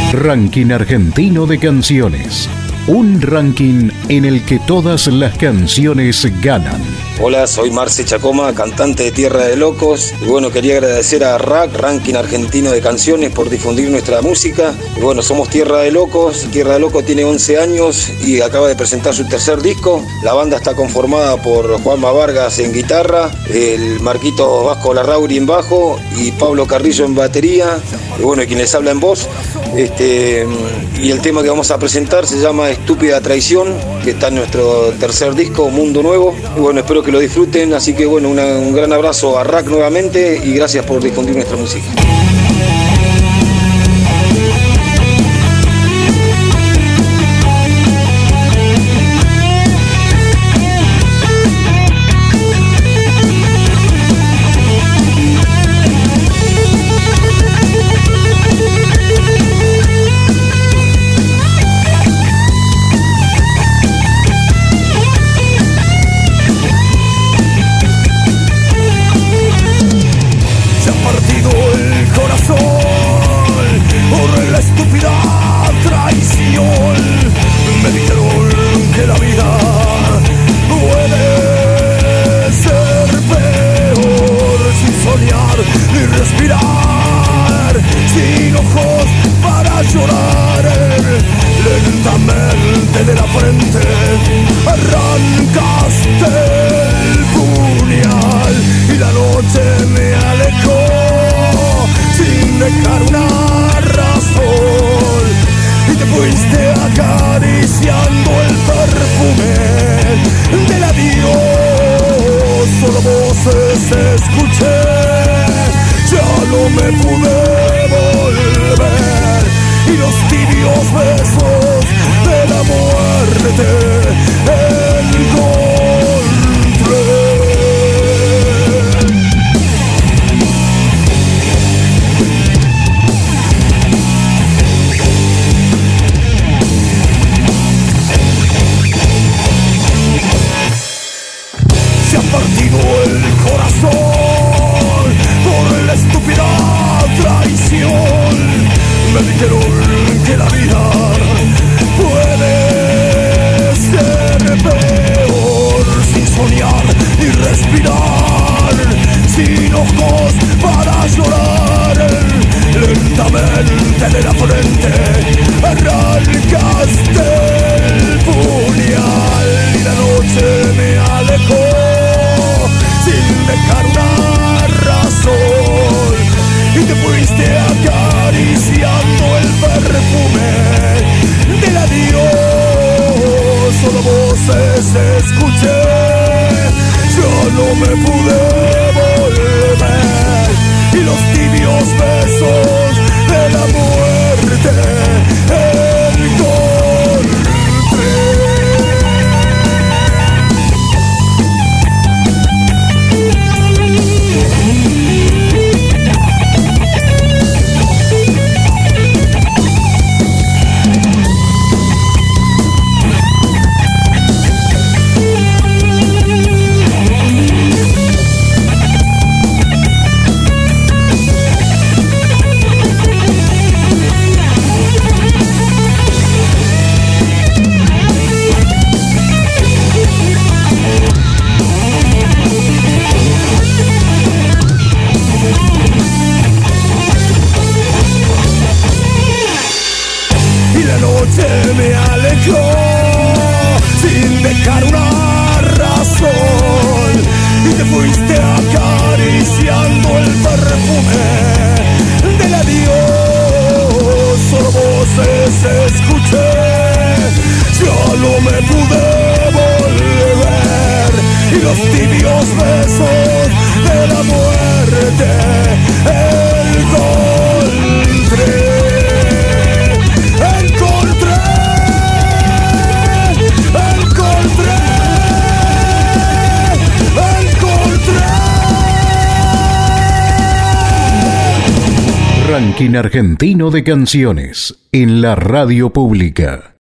Ranking argentino de canciones. Un ranking en el que todas las canciones ganan. Hola, soy Marce Chacoma, cantante de Tierra de Locos. Y bueno, quería agradecer a RAC, Ranking Argentino de Canciones, por difundir nuestra música. Y bueno, somos Tierra de Locos. Tierra de Locos tiene 11 años y acaba de presentar su tercer disco. La banda está conformada por Juanma Vargas en guitarra, el Marquito Vasco Larrauri en bajo y Pablo Carrillo en batería. Y bueno, quien les habla en voz. Y el tema que vamos a presentar se llama Estúpida Traición, que está en nuestro tercer disco, Mundo Nuevo. Y bueno, espero que lo disfruten, así que bueno, un gran abrazo a RAC nuevamente y gracias por difundir nuestra música. Lentamente de la frente arrancaste el puñal y la noche me alejó sin dejar una razón y te fuiste acariciando el perfume del adiós. Solo voces escuché, ya no me pude volver y los tibios besos de la muerte encontré. Se ha partido el corazón por la estúpida traición. Me dijeron que la vida puede ser peor sin soñar ni respirar, sin ojos para llorar. Lentamente de la frente arrancaste el puñal y la noche me alejó sin dejar una razón y te fuiste acariciando el perfume del adiós. Solo voces escuché, yo no me pude volver y los tibios besos de la muerte encontré. Me alejó sin dejar una razón y te fuiste acariciando el perfume del adiós. Solo voces escuché, yo no me pude volver y los tibios besos de la muerte encontré. Ranking argentino de canciones en la radio pública.